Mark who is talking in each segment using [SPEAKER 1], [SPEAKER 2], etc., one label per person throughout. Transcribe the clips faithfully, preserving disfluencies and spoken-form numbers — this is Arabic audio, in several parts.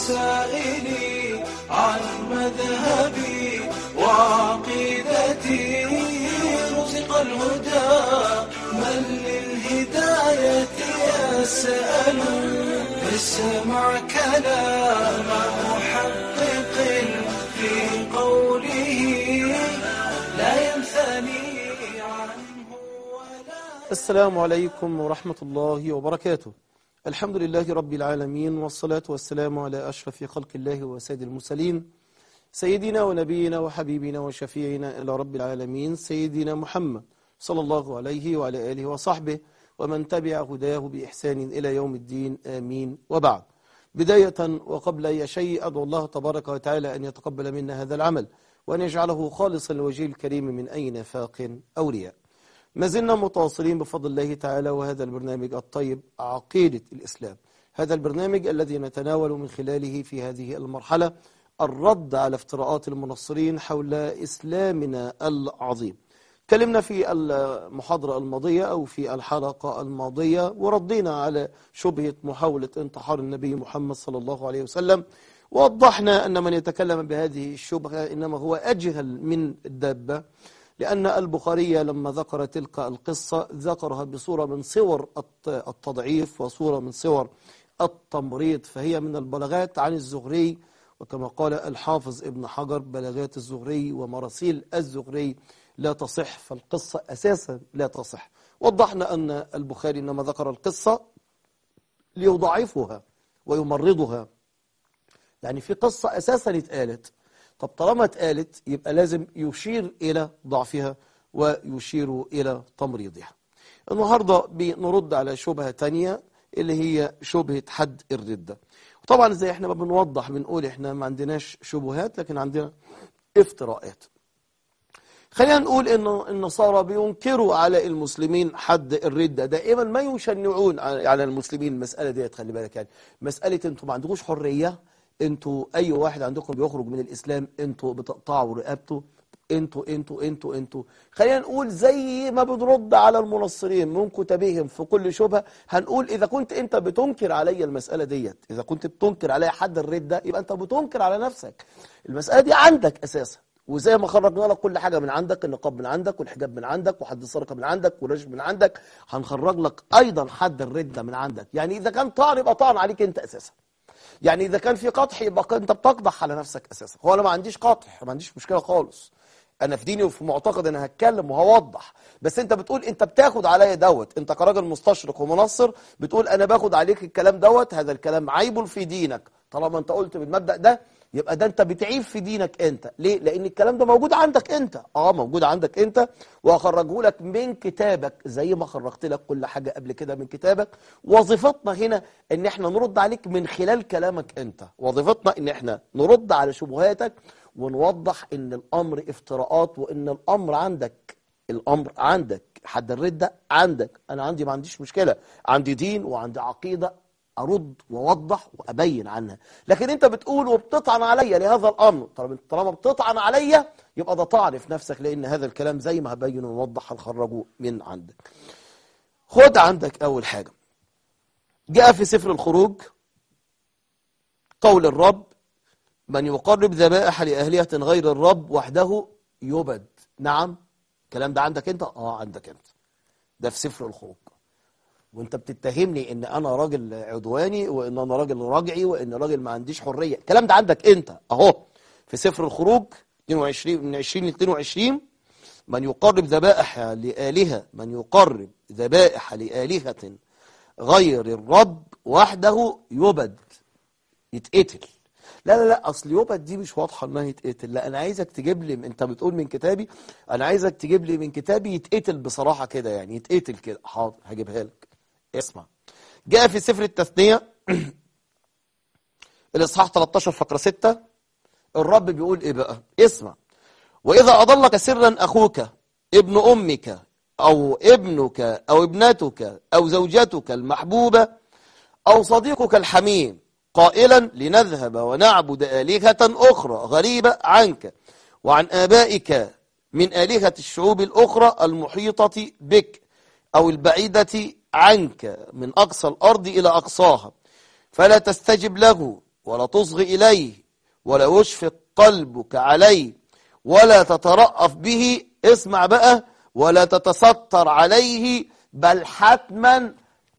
[SPEAKER 1] سائلي عن مذهبي وعقيدتي رزق الهدى من للهداية يسأل اسمع كلام محقق في قوله لا ينثني عنه ولا.
[SPEAKER 2] السلام عليكم ورحمة الله وبركاته. الحمد لله رب العالمين، والصلاة والسلام على أشرف خلق الله وسيد المرسلين، سيدنا ونبينا وحبيبنا وشفيعنا إلى رب العالمين سيدنا محمد صلى الله عليه وعلى آله وصحبه ومن تبع هداه بإحسان إلى يوم الدين، آمين. وبعد، بداية وقبل أي شيء أدعو الله تبارك وتعالى أن يتقبل منا هذا العمل وأن يجعله خالصا لوجهه الكريم من أي نفاق أو رياء. ما زلنا متواصلين بفضل الله تعالى، وهذا البرنامج الطيب عقيدة الإسلام، هذا البرنامج الذي نتناول من خلاله في هذه المرحلة الرد على افتراءات المنصرين حول إسلامنا العظيم. تكلمنا في المحاضرة الماضية أو في الحلقة الماضية وردينا على شبهة محاولة انتحار النبي محمد صلى الله عليه وسلم، ووضحنا أن من يتكلم بهذه الشبهة إنما هو أجهل من الدابة، لأن البخاري لما ذكر تلك القصة ذكرها بصورة من صور التضعيف وصورة من صور التمريض، فهي من البلاغات عن الزهري، وكما قال الحافظ ابن حجر بلاغات الزهري ومراسيل الزهري لا تصح، فالقصة أساسا لا تصح. وضحنا أن البخاري إنما ذكر القصة ليضعفها ويمرضها، يعني في قصة أساسا اتقالت، طب طالما اتقالت يبقى لازم يشير إلى ضعفها ويشير إلى تمريضها. النهاردة بنرد على شبهة تانية اللي هي شبهة حد الردة. وطبعا زي احنا ما بنوضح بنقول احنا ما عندناش شبهات لكن عندنا افتراءات. خلينا نقول انه النصارى بينكروا على المسلمين حد الردة، دائما ما يشنعون على المسلمين المسألة دي. خلي بالك، يعني مسألة انتوا ما عندكوش حرية، انتوا اي واحد عندكم بيخرج من الاسلام انتوا بتقطعوا رقبته، انتوا انتوا انتوا انتوا خلينا نقول زي ما بنرد على المنصرين من كتبهم في كل شبهة، هنقول اذا كنت انت بتنكر علي المسألة ديت، اذا كنت بتنكر علي حد الردة يبقى انت بتنكر على نفسك. المسألة دي عندك اساسا، وزي ما خرجنا لك كل حاجة من عندك، النقاب من عندك والحجاب من عندك وحد السرقة من عندك والرجم من عندك، هنخرج لك ايضا حد الردة من عندك. يعني اذا كان طعن يبقى طعن عليك انت اساسا، يعني إذا كان في قطح يبقى أنت بتقضح على نفسك أساسا. هو أنا ما عنديش قطح، ما عنديش مشكلة خالص، أنا في ديني وفي معتقد أنا هتكلم وهوضح، بس أنت بتقول أنت بتاخد عليا دوت، أنت كراجل مستشرق ومنصر بتقول أنا باخد عليك الكلام دوت، هذا الكلام عيب في دينك. طالما أنت قلت بالمبدأ ده يبقى ده أنت بتعيب في دينك أنت. ليه؟ لأن الكلام ده موجود عندك أنت، آه موجود عندك أنت، وأخرجه لك من كتابك زي ما خرجت لك كل حاجة قبل كده من كتابك. وظيفتنا هنا إن إحنا نرد عليك من خلال كلامك أنت، وظيفتنا إن إحنا نرد على شبهاتك ونوضح إن الأمر افتراءات، وإن الأمر عندك، الأمر عندك حد الردة عندك، أنا عندي ما عنديش مشكلة، عندي دين وعندي عقيدة أرد وأوضح وأبين عنها. لكن أنت بتقول وبتطعن عليا لهذا الأمر، طالما بتطعن عليا يبقى ده طعن في نفسك، لأن هذا الكلام زي ما هبين ونوضح هنخرجه من عندك. خد عندك أول حاجة، جاء في سفر الخروج قول الرب: من يقرب ذبائح لآلهة غير الرب وحده يبد. نعم، الكلام ده عندك أنت؟ آه عندك أنت، ده في سفر الخروج. وانت بتتهمني ان انا راجل عدواني وان انا راجل راجعي وان راجل ما عنديش حرية، الكلام ده عندك انت اهو في سفر الخروج اثنين وعشرين من عشرين ل اثنين وعشرين: من يقرب ذبائح لآلهة من يقرب ذبائح لآلهة غير الرب وحده يبد، يتقتل. لا لا لا اصل يبد دي مش واضحه انها يتقتل، لا انا عايزك تجيب لي، انت بتقول من كتابي، انا عايزك تجيب لي من كتابي يتقتل بصراحه كده، يعني يتقتل كده. حاضر هجيبها لك. اسمع، جاء في سفر التثنية الاصحاح ثلاثة عشر فقرة ستة، الرب بيقول ايه بقى؟ اسمع: واذا اضلك سرا اخوك ابن امك او ابنك او ابنتك او زوجتك المحبوبة او صديقك الحميم قائلا لنذهب ونعبد آلهة أخرى غريبة عنك وعن آبائك من آلهة الشعوب الأخرى المحيطة بك أو البعيدة عنك من أقصى الأرض إلى أقصاها، فلا تستجب له ولا تصغي إليه ولا يشفق قلبك عليه ولا تترأف به، اسمع بقى، ولا تتستر عليه، بل حتما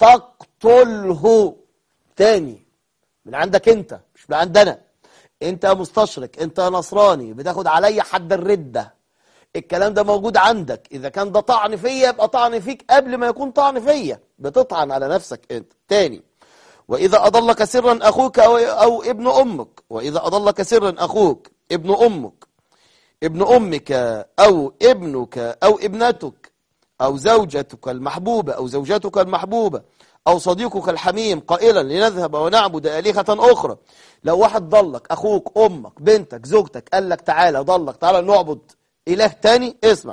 [SPEAKER 2] تقتله. تاني من عندك انت، مش من عندنا. انت مستشرق، انت نصراني، بتاخد علي حد الردة. الكلام ده موجود عندك. اذا كان ده طعن فيا يبقى طعن فيك قبل ما يكون طعن فيا، بتطعن على نفسك انت. تاني، وإذا أضلك سرا أخوك أو, أو ابن أمك، وإذا أضلك سرا أخوك ابن أمك ابن أمك أو ابنك أو ابنتك أو زوجتك المحبوبة أو زوجتك المحبوبة أو صديقك الحميم قائلا لنذهب ونعبد آلهة أخرى. لو واحد ضلك، أخوك، أمك، بنتك، زوجتك، قال لك تعالى، ضلك تعالى نعبد إله تاني، اسمع،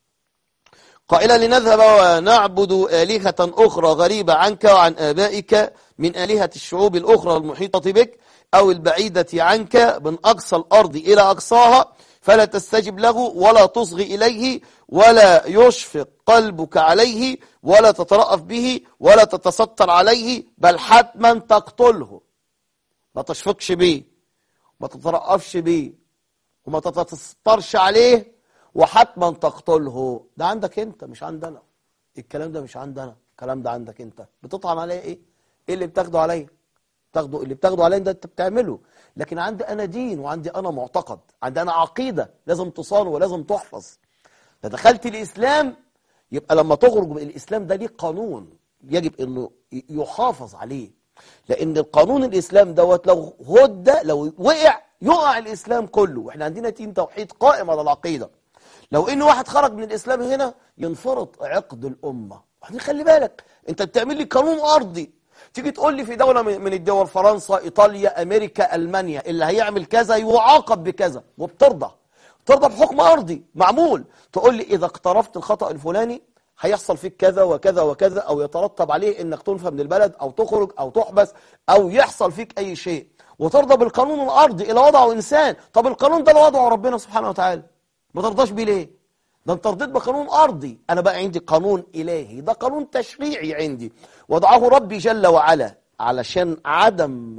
[SPEAKER 2] قائلا لنذهب ونعبد آلهة أخرى غريبة عنك وعن آبائك من آلهة الشعوب الأخرى المحيطة بك أو البعيدة عنك من أقصى الأرض إلى أقصاها، فلا تستجب له ولا تصغي إليه ولا يشفق قلبك عليه ولا تترأف به ولا تتستر عليه، بل حتما تقتله. ما تشفقش بيه، ما تترأفش بيه، وما تتسترش عليه، وحتما تقتله. ده عندك انت مش عندنا. الكلام ده مش عندنا، الكلام ده عندك انت. بتطعن عليه ايه؟ ايه اللي بتاخده عليا؟ تاخده اللي بتاخده عليا ده انت بتعمله. لكن عندي انا دين، وعندي انا معتقد، عندي انا عقيدة لازم تصان ولازم تحفظ. فدخلت الاسلام، يبقى لما تخرج من الاسلام ده ليه قانون يجب انه يحافظ عليه. لان القانون الاسلام دوت لو هد، لو وقع يقع الاسلام كله. واحنا عندنا دين توحيد قائم على العقيدة. لو ان واحد خرج من الاسلام هنا ينفرط عقد الامه. وبعدين خلي بالك، انت بتعمل لي قانون ارضي، تيجي تقول لي في دوله من الدول، فرنسا، ايطاليا، امريكا، المانيا، اللي هيعمل كذا يعاقب بكذا، وبترضى ترضى بحكم ارضي معمول. تقول لي اذا اقترفت الخطا الفلاني هيحصل فيك كذا وكذا وكذا، او يترتب عليه انك تنفى من البلد او تخرج او تحبس او يحصل فيك اي شيء، وترضى بالقانون الارضي اللي وضعه انسان. طب القانون ده اللي وضعه ربنا سبحانه وتعالى، ما ترضاش بيه ليه؟ ده انت رضيت بقانون ارضي. انا بقى عندي قانون الهي، ده قانون تشريعي عندي وضعه ربي جل وعلا علشان عدم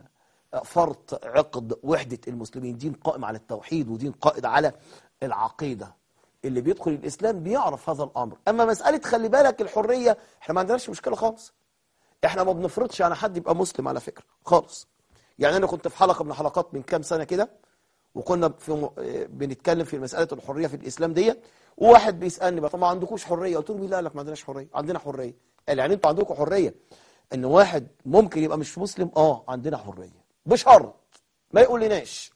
[SPEAKER 2] فرط عقد وحدة المسلمين. دين قائم على التوحيد، ودين قائد على العقيدة. اللي بيدخل الاسلام بيعرف هذا الامر. اما مسألة خلي بالك الحرية، احنا ما عندناش مشكلة خالص. احنا ما بنفرضش على حد يبقى مسلم على فكرة خالص. يعني انا كنت في حلقة من الحلقات من كام سنة كده، وكنا في م... بنتكلم في مسألة الحرية في الإسلام دي، وواحد بيسألني بقى طب ما عندكوش حرية؟ قلت له مين لا لك ما عندناش حرية؟ عندنا حرية. قال يعني انتوا عندكم حرية ان واحد ممكن يبقى مش مسلم؟ اه عندنا حرية بشرط ما يقول لناش.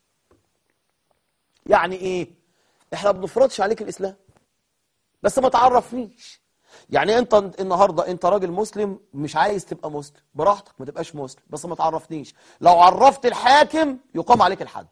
[SPEAKER 2] يعني ايه؟ احنا ما بنفرضش عليك الإسلام، بس ما تعرفنيش. يعني انت النهاردة انت راجل مسلم مش عايز تبقى مسلم، براحتك ما تبقاش مسلم، بس ما تعرفنيش. لو عرفت الحاكم يقام عليك الحد.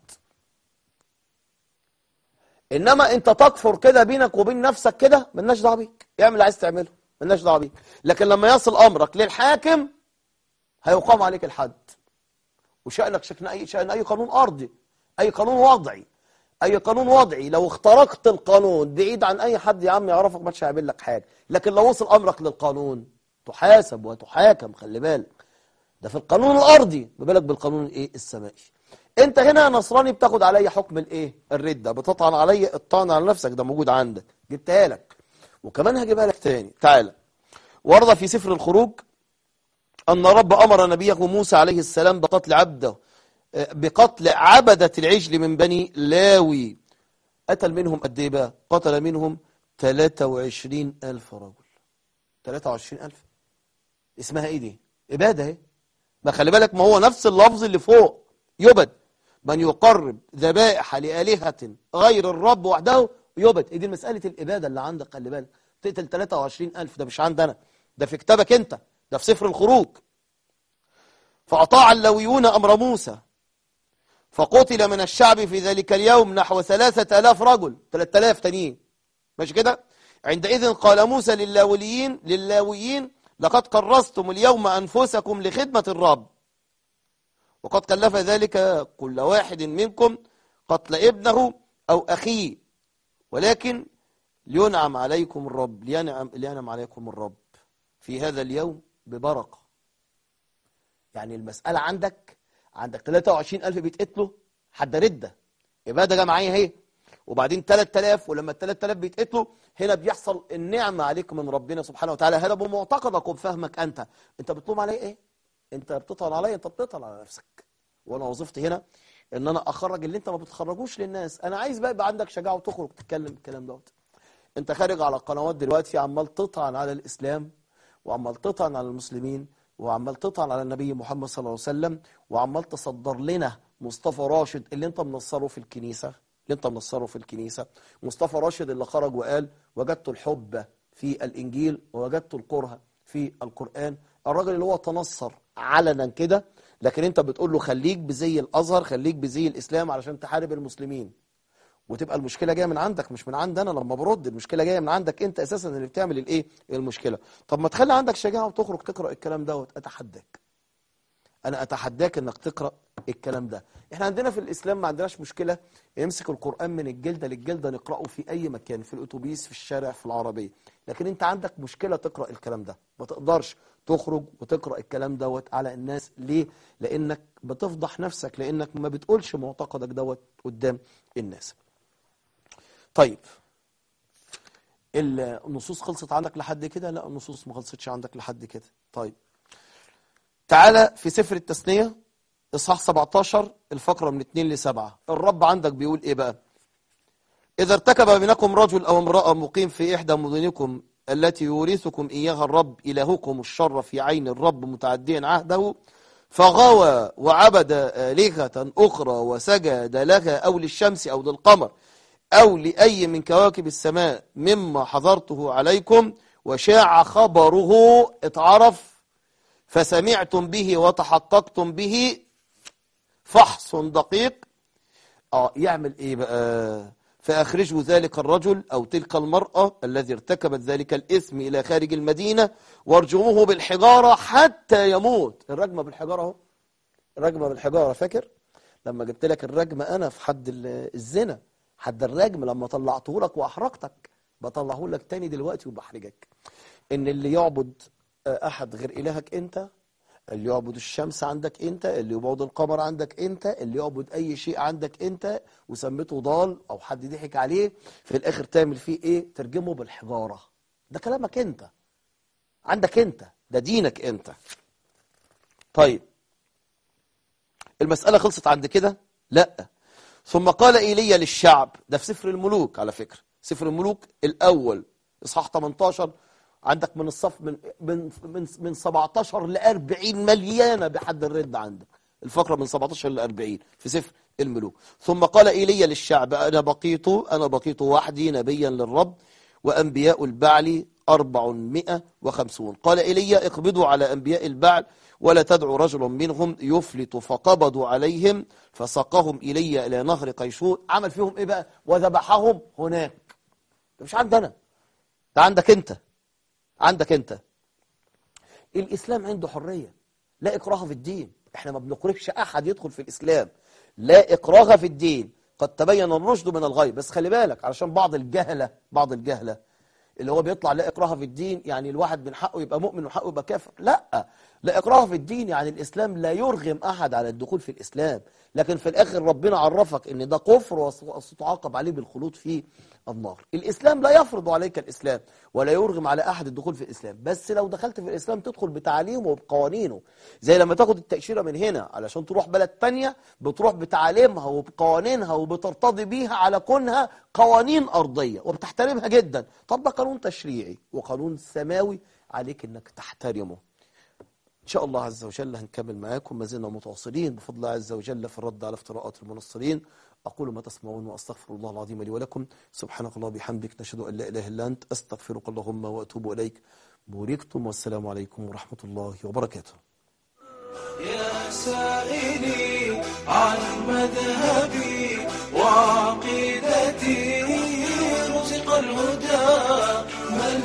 [SPEAKER 2] انما انت تكفر كده بينك وبين نفسك كده، ملناش دعوه بيك، اعمل اللي عايز تعمله، ملناش دعوه بيك. لكن لما يصل امرك للحاكم هيقام عليك الحد. وشأنك شأن اي شأن اي قانون ارضي، اي قانون وضعي، اي قانون وضعي. لو اخترقت القانون بعيد عن اي حد يا عم يعرفك ما هيعمل لك حاجه. لكن لو وصل امرك للقانون تحاسب وتحاكم. خلي بالك ده في القانون الارضي، ما بالك بالقانون الايه السمائي. انت هنا نصراني بتاخد عليا حكم الايه الردة، بتطعن عليا الطعن على نفسك، ده موجود عندك، جبتها لك وكمان هجيبها لك تاني. تعالى، ورد في سفر الخروج ان رب امر نبيه موسى عليه السلام بقتل عبده بقتل عبدة العجل من بني لاوي. قتل منهم قد ايه بقى؟ قتل منهم ثلاثة وعشرين ألف رجل. ثلاثة وعشرين ألف اسمها ايه دي؟ عبادة اهي. ما خلي بالك، ما هو نفس اللفظ اللي فوق، يبد من يقرب ذبائح لآلهة غير الرب وحده يبد. دي مسألة الإبادة اللي عندك. خلي بالك تقتل ثلاثة وعشرين ألف، ده مش عندنا، ده في كتابك انت، ده في سفر الخروج. فأطاع اللاويون أمر موسى فقتل من الشعب في ذلك اليوم نحو ثلاثة آلاف رجل، ثلاثة آلاف تانيين، ماشي كده. عندئذ قال موسى للاويين للاويين لقد كرستم اليوم أنفسكم لخدمة الرب، وقد كلف ذلك كل واحد منكم قتل ابنه أو أخيه، ولكن لينعم عليكم الرب لينعم, لينعم عليكم الرب في هذا اليوم ببركة. يعني المسألة عندك عندك ثلاثة وعشرين ألف بيتقتلوا حد ردة إبادة جماعية اهي، وبعدين ثلاثة آلاف، ولما ال ثلاثة آلاف بيتقتلوا هنا بيحصل النعمة عليك من ربنا سبحانه وتعالى. هذا بمعتقدك وبفهمك أنت. أنت بتلوم علي إيه؟ أنت بتطعن علي؟ أنت بتطعن على نفسك. وأنا وظيفتي هنا إن أنا أخرج اللي أنت ما بتخرجوش للناس. أنا عايز بقى يبقى عندك شجاعة وتخرج تتكلم الكلام دوت. أنت خارج على قنوات دلوقتي عمال تطعن على الإسلام، وعمال تطعن على المسلمين، وعمال تطعن على النبي محمد صلى الله عليه وسلم، وعمال تصدر لنا مصطفى راشد اللي أنت منصره في الكنيسة اللي انت منصره في الكنيسة. مصطفى راشد اللي خرج وقال وجدت الحب في الإنجيل ووجدت الكره في القرآن. الراجل اللي هو تنصر علنا كده، لكن انت بتقول له خليك بزي الأزهر، خليك بزي الإسلام علشان تحارب المسلمين. وتبقى المشكلة جاية من عندك مش من عند أنا. لما برد المشكلة جاية من عندك انت أساسا اللي بتعمل الايه المشكلة. طب ما تخلي عندك شجاعة وتخرج تقرأ الكلام دوت. أتحداك أنا أتحداك إنك تقرأ الكلام ده. إحنا عندنا في الإسلام ما عندناش مشكلة يمسك القرآن من الجلدة للجلدة نقرأه في أي مكان، في الأتوبيس، في الشارع، في العربية. لكن أنت عندك مشكلة تقرأ الكلام ده، ما تقدرش تخرج وتقرأ الكلام دوت على الناس. ليه؟ لأنك بتفضح نفسك، لأنك ما بتقولش معتقدك دوت قدام الناس. طيب النصوص خلصت عندك لحد كده؟ لا، النصوص ما خلصتش عندك لحد كده. طيب تعالى في سفر التثنية إصحاح سبعتاشر الفقرة من اتنين لسبعة. الرب عندك بيقول إيه بقى؟ إذا ارتكب منكم رجل أو امرأة مقيم في إحدى مدنكم التي يورثكم إياها الرب إلهكم الشر في عين الرب متعديا عهده، فغوى وعبد آلهة أخرى وسجد لها أو للشمس أو للقمر أو لأي من كواكب السماء مما حضرته عليكم، وشاع خبره اتعرف فسمعتم به وتحققتم به فحص دقيق. اه يعمل ايه بقى؟ فاخرجوا ذلك الرجل او تلك المرأة الذي ارتكبت ذلك الاثم الى خارج المدينة وارجموه بالحجارة حتى يموت. الرجمة بالحجارة اهو، الرجمة بالحجارة. فاكر لما جبت لك الرجمة انا في حد الزنا، حد الرجم لما طلعته لك واحرقتك، بطلعه لك تاني دلوقتي وبحرجك. ان اللي يعبد احد غير الهك انت، اللي يعبد الشمس عندك انت، اللي يعبد القمر عندك انت، اللي يعبد اي شيء عندك انت وسميته ضال او حد ضحك عليه، في الاخر تعمل فيه ايه؟ ترجمه بالحجارة. ده كلامك انت، عندك انت، ده دينك انت. طيب المسألة خلصت عند كده؟ لا. ثم قال ايليا للشعب، ده في سفر الملوك على فكرة، سفر الملوك الاول اصحاح تمنتاشر، عندك من الصف من من من, من سبعتاشر ل أربعين مليانه بحد الرد. عندك الفقره من سبعتاشر ل أربعين في سفر الملوك. ثم قال ايليا للشعب، انا بقيت انا بقيت وحدي نبيا للرب وانبياء البعل أربعمائة وخمسين. قال ايليا اقبضوا على انبياء البعل ولا تدعوا رجل منهم يفلت. فقبضوا عليهم فساقهم ايليا الى نهر قيشون. عمل فيهم ايه بقى؟ وذبحهم هناك. ده مش عندنا، ده عندك انت، عندك انت. الاسلام عنده حرية، لا اكراه في الدين. احنا ما بنكرهش احد يدخل في الاسلام، لا اكراه في الدين، قد تبين الرشد من الغي. بس خلي بالك علشان بعض الجهلة بعض الجهلة اللي هو بيطلع لا اكراه في الدين يعني الواحد من حقه يبقى مؤمن وحقه يبقى كافر. لا، لا اكراه في الدين يعني الاسلام لا يرغم احد على الدخول في الاسلام، لكن في الاخر ربنا عرفك ان ده كفر وستعاقب عليه بالخلود في النار. الاسلام لا يفرض عليك الاسلام ولا يرغم على احد الدخول في الاسلام، بس لو دخلت في الاسلام تدخل بتعاليمه وبقوانينه. زي لما تاخد التأشيرة من هنا علشان تروح بلد تانية، بتروح بتعاليمها وبقوانينها وبترتضي بيها على كونها قوانين ارضية وبتحترمها جدا. طب ده قانون تشريعي وقانون سماوي، عليك انك تحترمه. إن شاء الله عز وجل هنكمل معاكم، ما زلنا متواصلين بفضل الله عز وجل في الرد على افتراءات المنصرين. أقول ما تسمعون وأستغفر الله العظيم لي ولكم. سبحانك الله وبحمدك، نشهد أن لا إله إلا أنت، أستغفرك اللهم وأتوب إليك. بوركتم والسلام عليكم ورحمة الله وبركاته.
[SPEAKER 1] يا سائلي عن مذهبي وعقيدتي، رزق الهدى من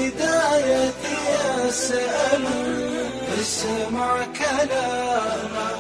[SPEAKER 1] للهداية يسأل. اسمع كلام